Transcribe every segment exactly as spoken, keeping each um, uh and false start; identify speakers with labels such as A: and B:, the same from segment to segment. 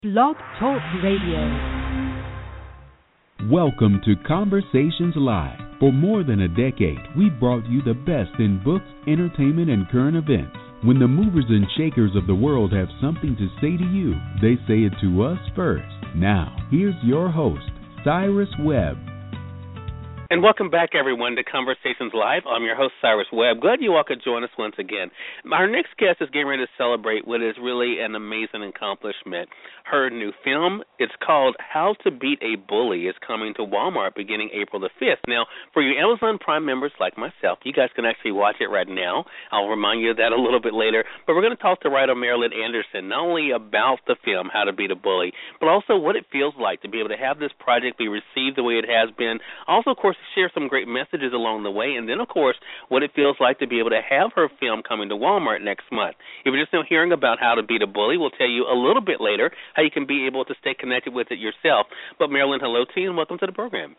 A: Blog Talk Radio.
B: Welcome to Conversations Live. For more than a decade, we've brought you the best in books, entertainment, and current events. When the movers and shakers of the world have something to say to you, they say it to us first. Now, here's your host, Cyrus Webb.
C: And welcome back, everyone, to Conversations Live. I'm your host, Cyrus Webb. Glad you all could join us once again. Our next guest is getting ready to celebrate what is really an amazing accomplishment. Her new film, it's called How to Beat a Bully, is coming to Walmart beginning April the fifth. Now, for you Amazon Prime members like myself, you guys can actually watch it right now. I'll remind you of that a little bit later. But we're going to talk to writer Marilyn Anderson, not only about the film, How to Beat a Bully, but also what it feels like to be able to have this project be received the way it has been. Also, of course, share some great messages along the way, and then, of course, what it feels like to be able to have her film coming to Walmart next month. If you're just now hearing about How to Beat a Bully, we'll tell you a little bit later how you can be able to stay connected with it yourself. But, Marilyn, hello to you, and welcome to the program.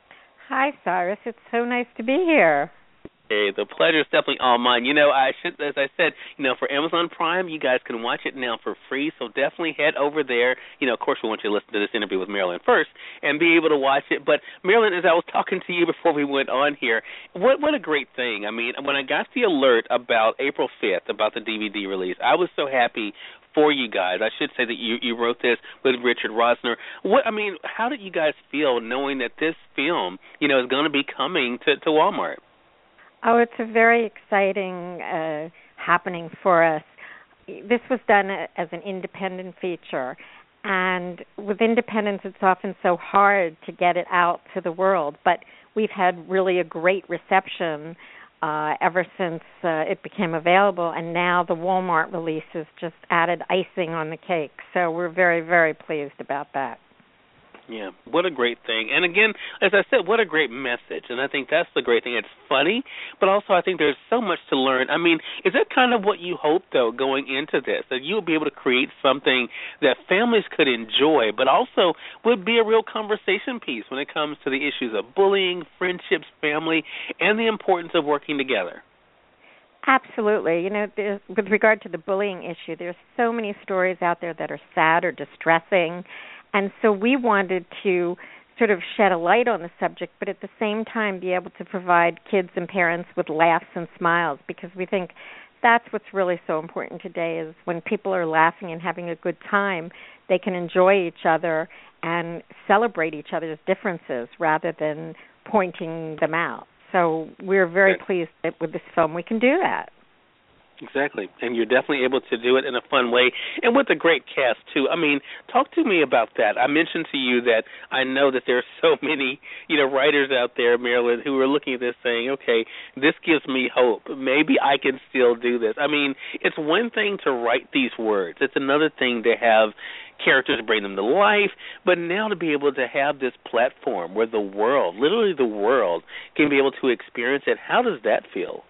D: Hi, Cyrus. It's so nice to be here.
C: Hey, the pleasure is definitely all mine. You know, I should, as I said, you know, for Amazon Prime, you guys can watch it now for free, so definitely head over there. You know, of course, we want you to listen to this interview with Marilyn first and be able to watch it. But, Marilyn, as I was talking to you before we went on here, what what a great thing. I mean, when I got the alert about April fifth, about the D V D release, I was so happy for you guys. I should say that you, you wrote this with Richard Rosner. What I mean, how did you guys feel knowing that this film, you know, is going to be coming to, to Walmart?
D: Oh, it's a very exciting uh, happening for us. This was done as an independent feature, and with independence, it's often so hard to get it out to the world, but we've had really a great reception uh, ever since uh, it became available, and now the Walmart release has just added icing on the cake, so we're very, very pleased about that.
C: Yeah, what a great thing. And again, as I said, what a great message. And I think that's the great thing. It's funny, but also I think there's so much to learn. I mean, is that kind of what you hope, though, going into this, that you'll be able to create something that families could enjoy, but also would be a real conversation piece when it comes to the issues of bullying, friendships, family, and the importance of working together?
D: Absolutely. You know, with regard to the bullying issue, there's so many stories out there that are sad or distressing. And so we wanted to sort of shed a light on the subject, but at the same time be able to provide kids and parents with laughs and smiles, because we think that's what's really so important today is when people are laughing and having a good time, they can enjoy each other and celebrate each other's differences rather than pointing them out. So we're very pleased that with this film we can do that.
C: Exactly, and you're definitely able to do it in a fun way, and with a great cast, too. I mean, talk to me about that. I mentioned to you that I know that there are so many, you know, writers out there, Marilyn, who are looking at this saying, okay, this gives me hope. Maybe I can still do this. I mean, it's one thing to write these words. It's another thing to have characters bring them to life, but now to be able to have this platform where the world, literally the world, can be able to experience it. How does that feel?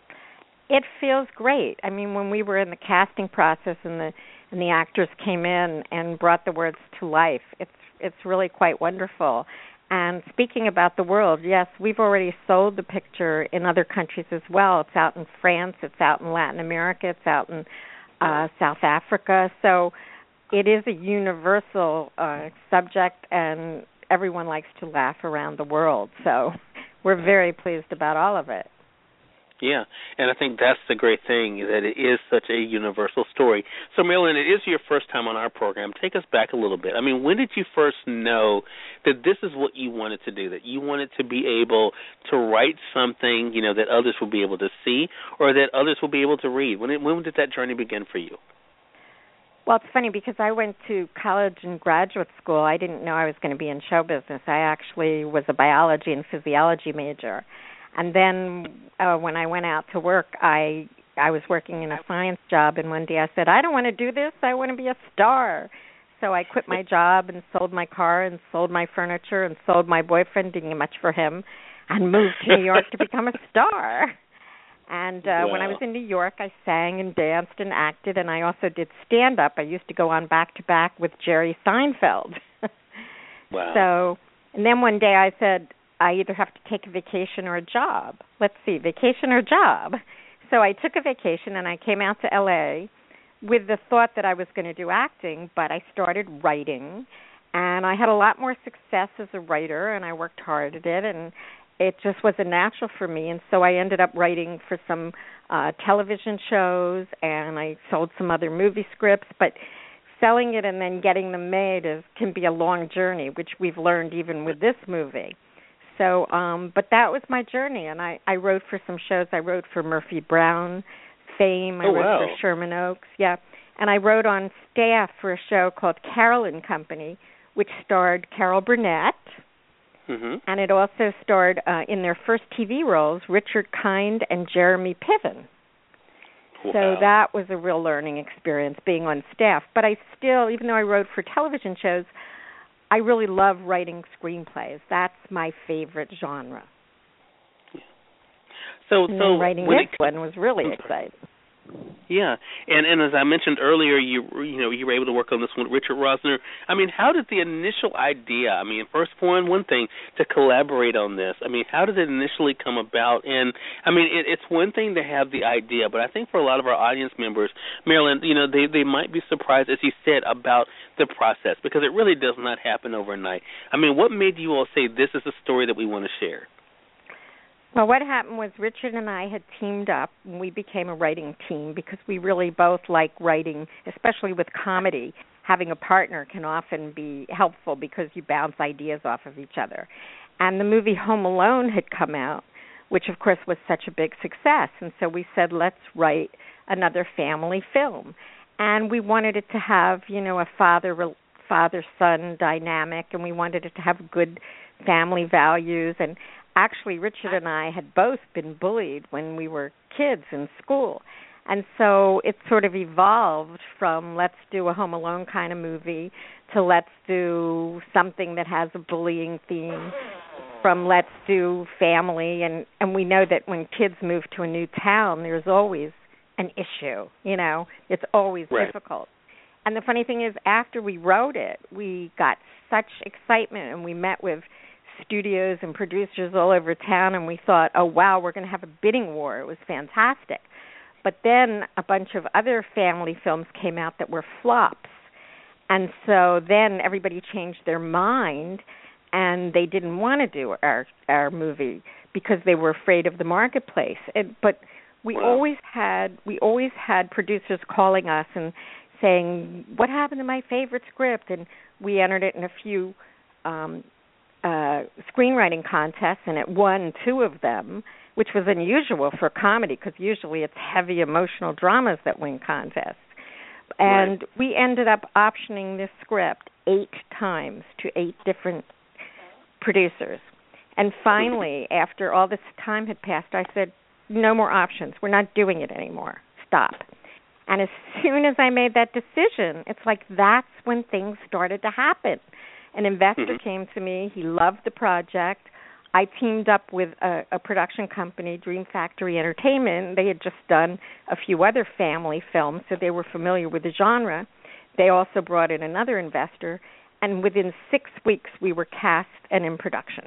D: It feels great. I mean, when we were in the casting process and the and the actors came in and brought the words to life, it's it's really quite wonderful. And speaking about the world, yes, we've already sold the picture in other countries as well. It's out in France, it's out in Latin America, it's out in uh, South Africa. So it is a universal uh, subject, and everyone likes to laugh around the world. So we're very pleased about all of it.
C: Yeah, and I think that's the great thing, that it is such a universal story. So, Marilyn, it is your first time on our program. Take us back a little bit. I mean, when did you first know that this is what you wanted to do, that you wanted to be able to write something, you know, that others will be able to see or that others will be able to read? When, it, when did that journey begin for you?
D: Well, it's funny because I went to college and graduate school. I didn't know I was going to be in show business. I actually was a biology and physiology major. And then uh, when I went out to work, I I was working in a science job, and one day I said, I don't want to do this. I want to be a star. So I quit my job and sold my car and sold my furniture and sold my boyfriend, didn't get much for him, and moved to New York to become a star. And uh,
C: wow. When
D: I was in New York, I sang and danced and acted, and I also did stand-up. I used to go on back-to-back with Jerry Seinfeld.
C: Wow.
D: So, and then one day I said, I either have to take a vacation or a job. Let's see, vacation or job. So I took a vacation, and I came out to L A, with the thought that I was going to do acting, but I started writing, and I had a lot more success as a writer, and I worked hard at it, and it just was a natural for me. And so I ended up writing for some uh, television shows, and I sold some other movie scripts, but selling it and then getting them made is can be a long journey, which we've learned even with this movie. So, um, but that was my journey, and I, I wrote for some shows. I wrote for Murphy Brown, Fame. I
C: oh,
D: wrote
C: wow.
D: for Sherman Oaks, yeah. And I wrote on staff for a show called Carol and Company, which starred Carol Burnett,
C: mm-hmm.
D: and it also starred uh, in their first T V roles Richard Kind and Jeremy Piven.
C: Wow.
D: So that was a real learning experience being on staff. But I still, even though I wrote for television shows, I really love writing screenplays. That's my favorite genre.
C: So,
D: and
C: so
D: writing
C: when
D: this
C: it,
D: one was really exciting.
C: Yeah, and and as I mentioned earlier, you you know you were able to work on this one with Richard Rosner. I mean, how did the initial idea? I mean, first point, one thing to collaborate on this. I mean, how did it initially come about? And I mean, it, it's one thing to have the idea, but I think for a lot of our audience members, Marilyn, you know, they they might be surprised, as you said, about the process because it really does not happen overnight. I mean, what made you all say this is a story that we want to share?
D: Well, what happened was Richard and I had teamed up, and we became a writing team because we really both like writing, especially with comedy. Having a partner can often be helpful because you bounce ideas off of each other. And the movie Home Alone had come out, which, of course, was such a big success. And so we said, let's write another family film. And we wanted it to have, you know, a father father-son dynamic, and we wanted it to have good family values. And actually, Richard and I had both been bullied when we were kids in school. And so it sort of evolved from let's do a Home Alone kind of movie to let's do something that has a bullying theme, from let's do family. And, and we know that when kids move to a new town, there's always an issue, you know. It's always
C: right.
D: difficult. And the funny thing is, after we wrote it, we got such excitement, and we met with studios and producers all over town, and we thought, oh, wow, we're going to have a bidding war. It was fantastic. But then a bunch of other family films came out that were flops. And so then everybody changed their mind, and they didn't want to do our our movie because they were afraid of the marketplace. And, but we
C: wow.
D: always had we always had producers calling us and saying, what happened to my favorite script? And we entered it in a few um Uh, screenwriting contests, and it won two of them, which was unusual for comedy because usually it's heavy emotional dramas that win contests. And
C: right.
D: we ended up optioning this script eight times to eight different producers. And finally, after all this time had passed, I said, no more options. We're not doing it anymore. Stop. And as soon as I made that decision, it's like that's when things started to happen. An investor
C: mm-hmm.
D: came to me. He loved the project. I teamed up with a, a production company, Dream Factory Entertainment. They had just done a few other family films, so they were familiar with the genre. They also brought in another investor, and within six weeks we were cast and in production.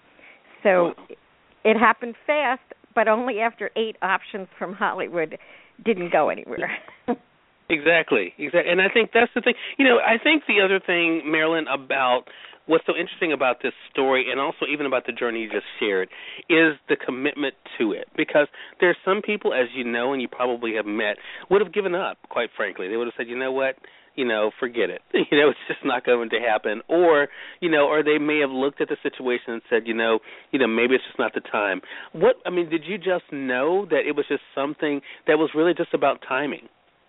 D: So
C: wow.
D: it happened fast, but only after eight options from Hollywood didn't go anywhere.
C: Exactly, exactly, and I think that's the thing. You know, I think the other thing, Marilyn, about what's so interesting about this story, and also even about the journey you just shared, is the commitment to it. Because there are some people, as you know, and you probably have met, would have given up. Quite frankly, they would have said, "You know what? You know, forget it. You know, it's just not going to happen." Or, you know, or they may have looked at the situation and said, "You know, you know, maybe it's just not the time." What I mean, did you just know that it was just something that was really just about timing?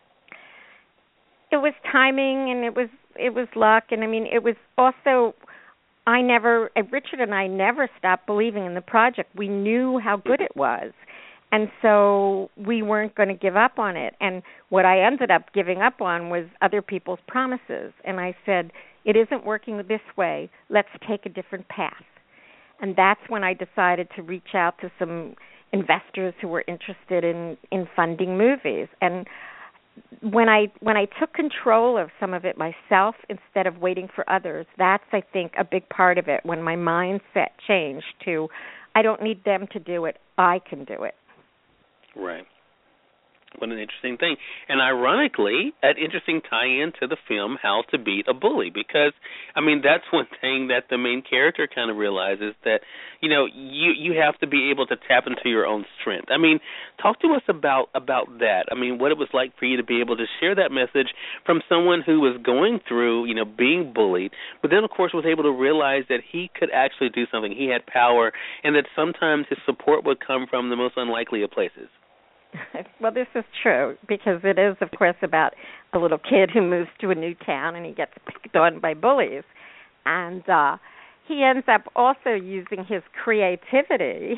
D: It was timing, and it was it was luck, and I mean, it was also I never Richard and I never stopped believing in the project. We knew how good it was, and so we weren't going to give up on it. And what I ended up giving up on was other people's promises. And I said, it isn't working this way. Let's take a different path. And that's when I decided to reach out to some investors who were interested in in funding movies. And when I when I took control of some of it myself instead of waiting for others, that's, I think, a big part of it, when my mindset changed to, I don't need them to do it, I can do it.
C: Right. What an interesting thing. And ironically, an interesting tie-in to the film How to Beat a Bully, because, I mean, that's one thing that the main character kind of realizes, that, you know, you you have to be able to tap into your own strength. I mean, talk to us about, about that. I mean, what it was like for you to be able to share that message from someone who was going through, you know, being bullied, but then, of course, was able to realize that he could actually do something. He had power, and that sometimes his support would come from the most unlikely of places.
D: Well, this is true, because it is, of course, about a little kid who moves to a new town and he gets picked on by bullies. And uh, he ends up also using his creativity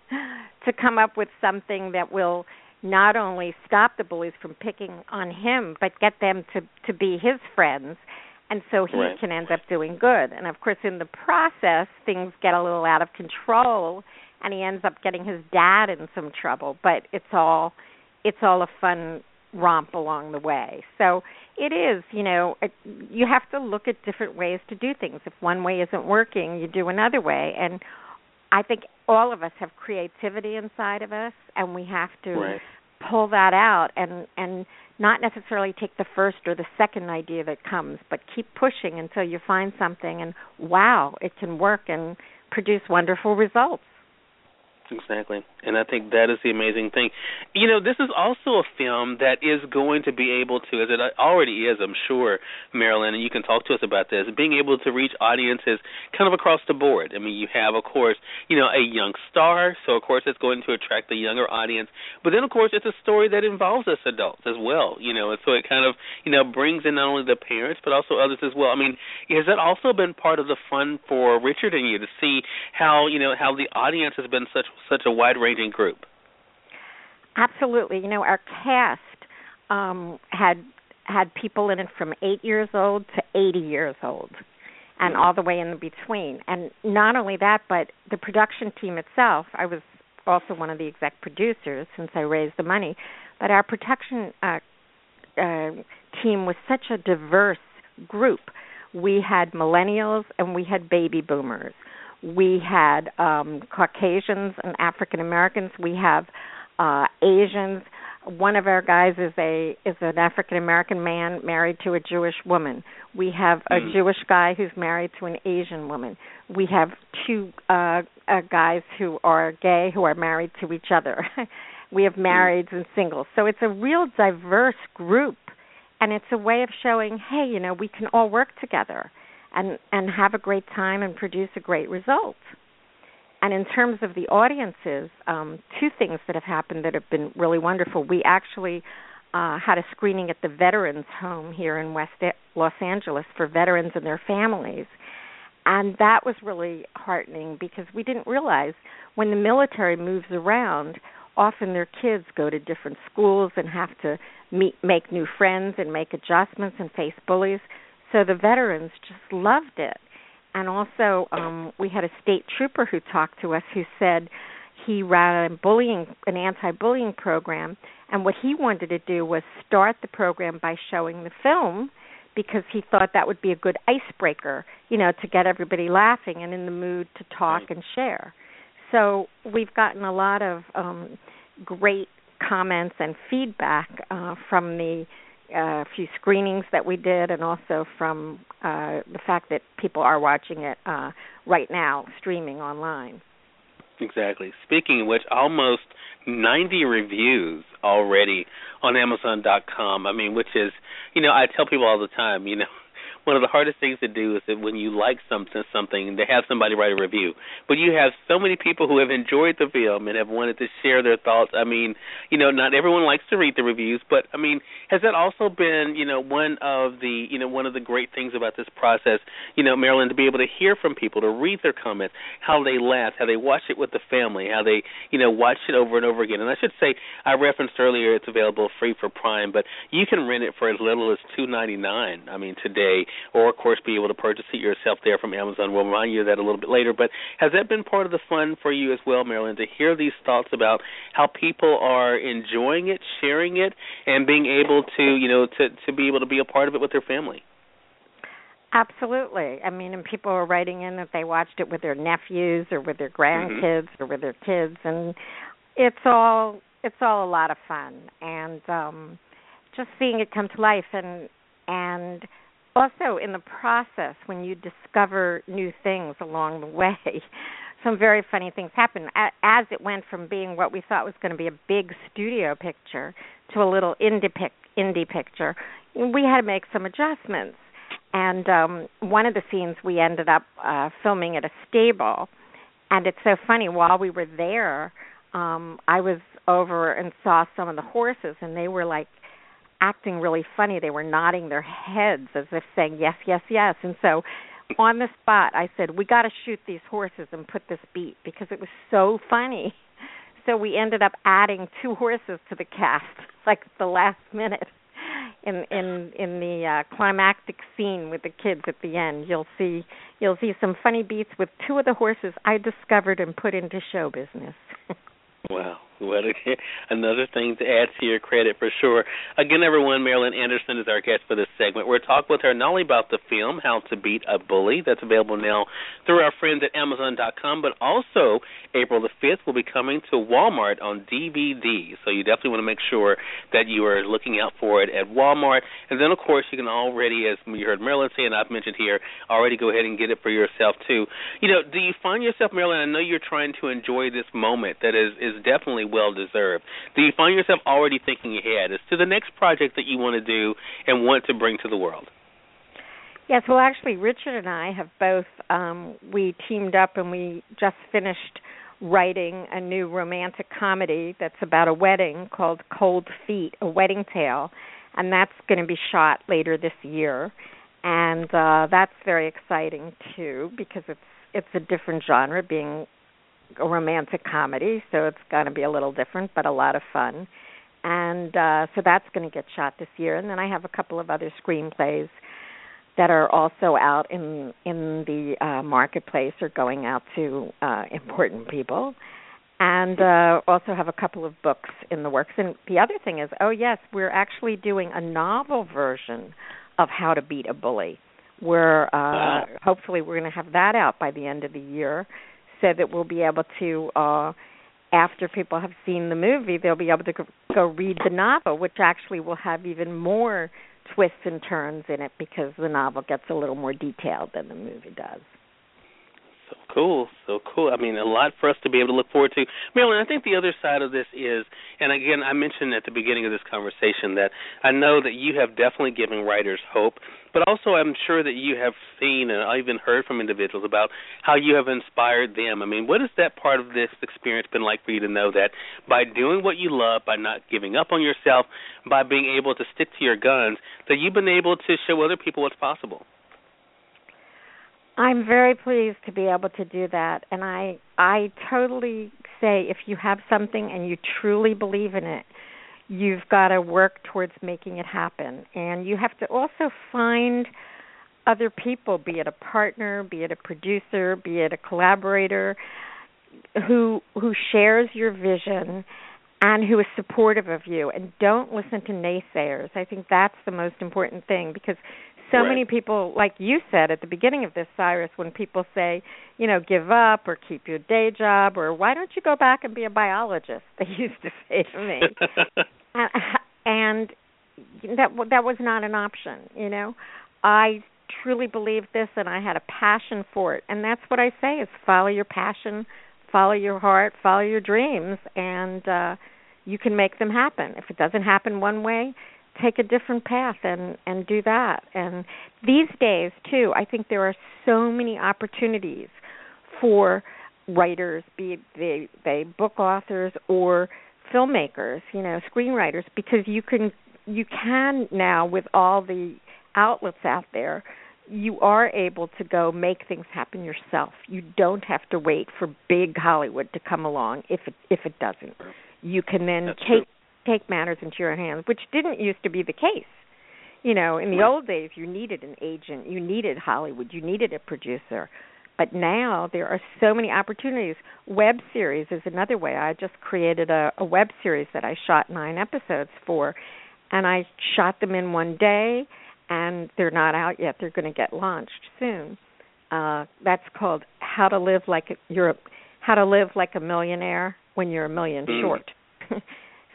D: to come up with something that will not only stop the bullies from picking on him, but get them to, to be his friends. And so he
C: right.
D: can end up doing good. And, of course, in the process, things get a little out of control, and he ends up getting his dad in some trouble. But it's all it's all a fun romp along the way. So it is, you know, it, you have to look at different ways to do things. If one way isn't working, you do another way. And I think all of us have creativity inside of us, and we have to
C: right.
D: pull that out and, and not necessarily take the first or the second idea that comes, but keep pushing until you find something and, wow, it can work and produce wonderful results.
C: Exactly, and I think that is the amazing thing. You know, this is also a film that is going to be able to, as it already is, I'm sure, Marilyn, and you can talk to us about this, being able to reach audiences kind of across the board. I mean, you have, of course, you know, a young star, so, of course, it's going to attract the younger audience. But then, of course, it's a story that involves us adults as well, you know, and so it kind of, you know, brings in not only the parents but also others as well. I mean, has that also been part of the fun for Richard and you to see how, you know, how the audience has been such such a wide-ranging group?
D: Absolutely. You know, our cast um, had had people in it from eight years old to eighty years old, and all the way in the between. And not only that, but the production team itself. I was also one of the exec producers since I raised the money, but our production uh, uh, team was such a diverse group. We had millennials and we had baby boomers. We had um, Caucasians and African Americans. We have uh, Asians. One of our guys is a is an African American man married to a Jewish woman. We have a mm. Jewish guy who's married to an Asian woman. We have two uh, uh, guys who are gay who are married to each other. We have marrieds mm. and singles. So it's a real diverse group, and it's a way of showing, hey, you know, we can all work together and and have a great time and produce a great result. And in terms of the audiences, um, two things that have happened that have been really wonderful. We actually uh, had a screening at the Veterans Home here in West Los Angeles for veterans and their families. And that was really heartening because we didn't realize when the military moves around, often their kids go to different schools and have to meet, make new friends and make adjustments and face bullies. So the veterans just loved it. And also um, we had a state trooper who talked to us who said he ran a bullying, an anti-bullying program, and what he wanted to do was start the program by showing the film because he thought that would be a good icebreaker, you know, to get everybody laughing and in the mood to talk and share. So we've gotten a lot of um, great comments and feedback uh, from the uh, few screenings that we did, and also from uh, the fact that people are watching it uh, right now, streaming online.
C: Exactly. Speaking of which, almost ninety reviews already on Amazon dot com. I mean, which is, you know, I tell people all the time, you know, one of the hardest things to do is that when you like something, something, to have somebody write a review. But you have so many people who have enjoyed the film and have wanted to share their thoughts. I mean, you know, not everyone likes to read the reviews, but I mean, has that also been, you know, one of the, you know, one of the great things about this process, you know, Marilyn, to be able to hear from people, to read their comments, how they laugh, how they watch it with the family, how they, you know, watch it over and over again. And I should say, I referenced earlier, it's available free for Prime, but you can rent it for as little as two ninety-nine. I mean, today. Or, of course, be able to purchase it yourself there from Amazon. We'll remind you of that a little bit later. But has that been part of the fun for you as well, Marilyn, to hear these thoughts about how people are enjoying it, sharing it, and being able to, you know, to, to be able to be a part of it with their family?
D: Absolutely. I mean, and people are writing in that they watched it with their nephews or with their grandkids mm-hmm. or with their kids. And it's all it's all a lot of fun, and um, just seeing it come to life, and and also in the process when you discover new things along the way. Some very funny things happen as it went from being what we thought was going to be a big studio picture to a little indie, pic- indie picture. We had to make some adjustments. And um, one of the scenes we ended up uh, filming at a stable. And it's so funny, while we were there, um, I was over and saw some of the horses, and they were like acting really funny. They were nodding their heads as if saying, yes, yes, yes. And so on the spot, I said, we got to shoot these horses and put this beat because it was so funny. So we ended up adding two horses to the cast, like the last minute. In in in the uh, climactic scene with the kids at the end, you'll see you'll see some funny beats with two of the horses I discovered and put into show business.
C: Wow. What a, another thing to add to your credit for sure. Again, everyone, Marilyn Anderson is our guest for this segment. We're talking with her not only about the film, How to Beat a Bully, that's available now through our friends at Amazon dot com, but also April the fifth will be coming to Walmart on D V D. So you definitely want to make sure that you are looking out for it at Walmart. And then, of course, you can already, as you heard Marilyn say and I've mentioned here, already go ahead and get it for yourself, too. You know, do you find yourself, Marilyn, I know you're trying to enjoy this moment that is, is definitely well-deserved. Do you find yourself already thinking ahead as to the next project that you want to do and want to bring to the world?
D: Yes, well, actually, Richard and I have both, um, we teamed up and we just finished writing a new romantic comedy that's about a wedding called Cold Feet, A Wedding Tale, and that's going to be shot later this year. And uh, that's very exciting, too, because it's it's a different genre, being a romantic comedy, so it's going to be a little different, but a lot of fun. And uh, so that's going to get shot this year. And then I have a couple of other screenplays that are also out in in the uh, marketplace or going out to uh, important people. And uh, also have a couple of books in the works. And the other thing is, oh, yes, we're actually doing a novel version of How to Beat a Bully, where uh, wow. hopefully we're going to have that out by the end of the year, so that we'll be able to, uh, after people have seen the movie, they'll be able to go, go read the novel, which actually will have even more twists and turns in it because the novel gets a little more detailed than the movie does.
C: So cool, so cool. I mean, a lot for us to be able to look forward to. Marilyn, I think the other side of this is, and again, I mentioned at the beginning of this conversation that I know that you have definitely given writers hope, but also I'm sure that you have seen and I even heard from individuals about how you have inspired them. I mean, what has that part of this experience been like for you to know that by doing what you love, by not giving up on yourself, by being able to stick to your guns, that you've been able to show other people what's possible?
D: I'm very pleased to be able to do that, and I I totally say if you have something and you truly believe in it, you've got to work towards making it happen. And you have to also find other people, be it a partner, be it a producer, be it a collaborator, who who shares your vision and who is supportive of you. And don't listen to naysayers. I think that's the most important thing, because so
C: right.
D: many people, like you said at the beginning of this, Cyrus, when people say, you know, give up or keep your day job or why don't you go back and be a biologist, they used to say to me. and, and that that was not an option, you know. I truly believed this and I had a passion for it. And that's what I say is follow your passion, follow your heart, follow your dreams, and uh, you can make them happen. If it doesn't happen one way, take a different path and, and do that. And these days, too, I think there are so many opportunities for writers, be it they, they book authors or filmmakers, you know, screenwriters, because you can you can now, with all the outlets out there, you are able to go make things happen yourself. You don't have to wait for big Hollywood to come along if it, if it doesn't. You can then
C: That's
D: take
C: true.
D: take matters into your hands, which didn't used to be the case. You know, in the
C: Right.
D: old days, you needed an agent, you needed Hollywood, you needed a producer. But now there are so many opportunities. Web series is another way. I just created a, a web series that I shot nine episodes for, and I shot them in one day, and they're not out yet. They're going to get launched soon. Uh, that's called How to Live Like a, You're a, How to Live Like a Millionaire When You're a Million
C: Mm.
D: Short.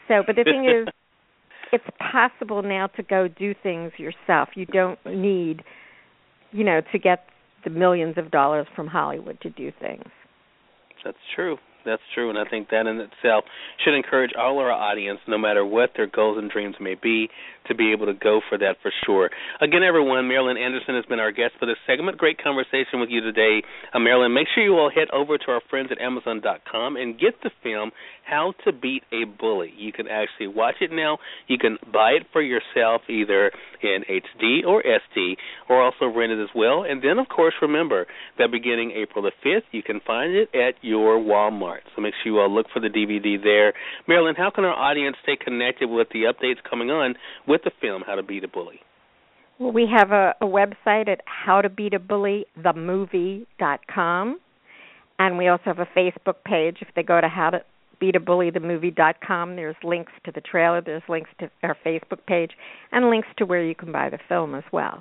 D: So, but the thing is, it's possible now to go do things yourself. You don't need, you know, to get the millions of dollars from Hollywood to do things.
C: That's true. That's true, and I think that in itself should encourage all our audience, no matter what their goals and dreams may be, to be able to go for that for sure. Again, everyone, Marilyn Anderson has been our guest for this segment. Great conversation with you today. Uh, Marilyn, make sure you all head over to our friends at Amazon dot com and get the film How to Beat a Bully. You can actually watch it now. You can buy it for yourself either in H D or S D, or also rent it as well. And then, of course, remember that beginning April the fifth, you can find it at your Walmart. So make sure you all look for the D V D there. Marilyn, how can our audience stay connected with the updates coming on with the film How to Beat a Bully?
D: Well, we have a, a website at how to beat a bully the movie dot com, and we also have a Facebook page. If they go to how to beat a bully the movie dot com, there's links to the trailer, there's links to our Facebook page, and links to where you can buy the film as well.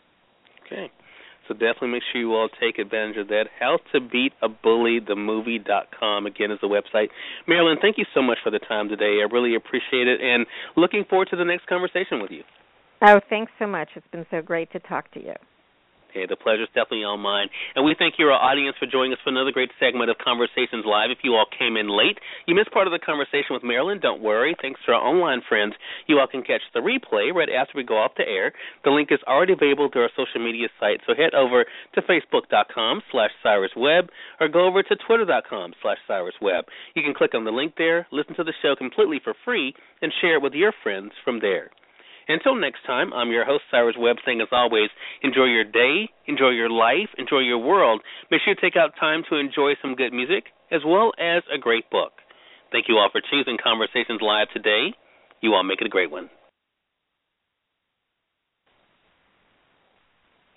C: Okay. So definitely make sure you all take advantage of that. how to beat a bully the movie dot com, again, is the website. Marilyn, thank you so much for the time today. I really appreciate it, and looking forward to the next conversation with you.
D: Oh, thanks so much. It's been so great to talk to you.
C: Okay, the pleasure's definitely all mine. And we thank you, our audience, for joining us for another great segment of Conversations Live. If you all came in late, you missed part of the conversation with Marilyn, don't worry. Thanks to our online friends, you all can catch the replay right after we go off the air. The link is already available to our social media site, so head over to facebook dot com slash Cyrus Webb or go over to twitter dot com slash Cyrus Webb. You can click on the link there, listen to the show completely for free, and share it with your friends from there. Until next time, I'm your host, Cyrus Webb, saying as always, enjoy your day, enjoy your life, enjoy your world. Make sure you take out time to enjoy some good music as well as a great book. Thank you all for choosing Conversations Live today. You all make it a great one.